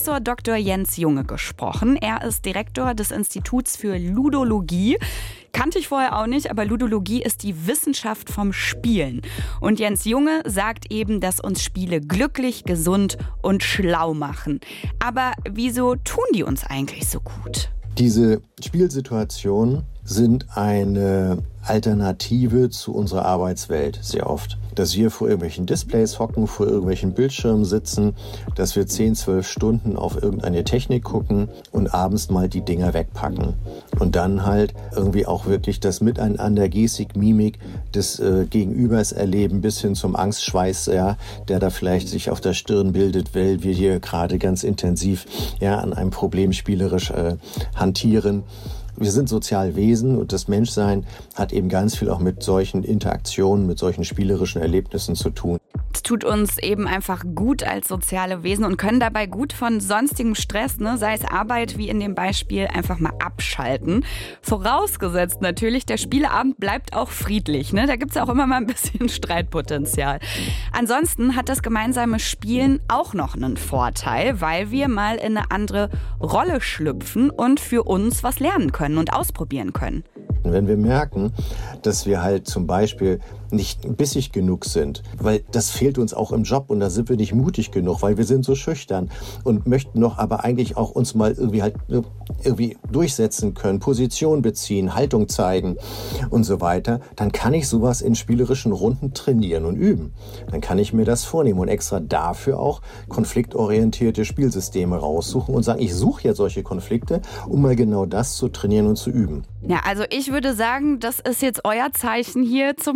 Professor Dr. Jens Junge gesprochen. Er ist Direktor des Instituts für Ludologie. Kannte ich vorher auch nicht, aber Ludologie ist die Wissenschaft vom Spielen. Und Jens Junge sagt eben, dass uns Spiele glücklich, gesund und schlau machen. Aber wieso tun die uns eigentlich so gut? Diese Spielsituationen sind eine Alternative zu unserer Arbeitswelt sehr oft. Dass wir vor irgendwelchen Displays hocken, vor irgendwelchen Bildschirmen sitzen, dass wir 10, 12 Stunden auf irgendeine Technik gucken und abends mal die Dinger wegpacken. Und dann halt irgendwie auch wirklich das Miteinander, Gestik, Mimik des Gegenübers erleben, bis hin zum Angstschweiß, ja, der da vielleicht sich auf der Stirn bildet, weil wir hier gerade ganz intensiv an einem Problem spielerisch hantieren. Wir sind soziale Wesen und das Menschsein hat eben ganz viel auch mit solchen Interaktionen, mit solchen spielerischen Erlebnissen zu tun. Es tut uns eben einfach gut als soziale Wesen und können dabei gut von sonstigem Stress, sei es Arbeit wie in dem Beispiel, einfach mal abschalten. Vorausgesetzt natürlich, der Spieleabend bleibt auch friedlich. Da gibt es auch immer mal ein bisschen Streitpotenzial. Ansonsten hat das gemeinsame Spielen auch noch einen Vorteil, weil wir mal in eine andere Rolle schlüpfen und für uns was lernen können und ausprobieren können. Wenn wir merken, dass wir halt zum Beispiel nicht bissig genug sind, weil das fehlt uns auch im Job und da sind wir nicht mutig genug, weil wir sind so schüchtern und möchten noch aber eigentlich auch uns mal irgendwie durchsetzen können, Position beziehen, Haltung zeigen und so weiter, dann kann ich sowas in spielerischen Runden trainieren und üben. Dann kann ich mir das vornehmen und extra dafür auch konfliktorientierte Spielsysteme raussuchen und sagen, ich suche jetzt solche Konflikte, um mal genau das zu trainieren und zu üben. Ja, also ich würde sagen, das ist jetzt euer Zeichen hier zum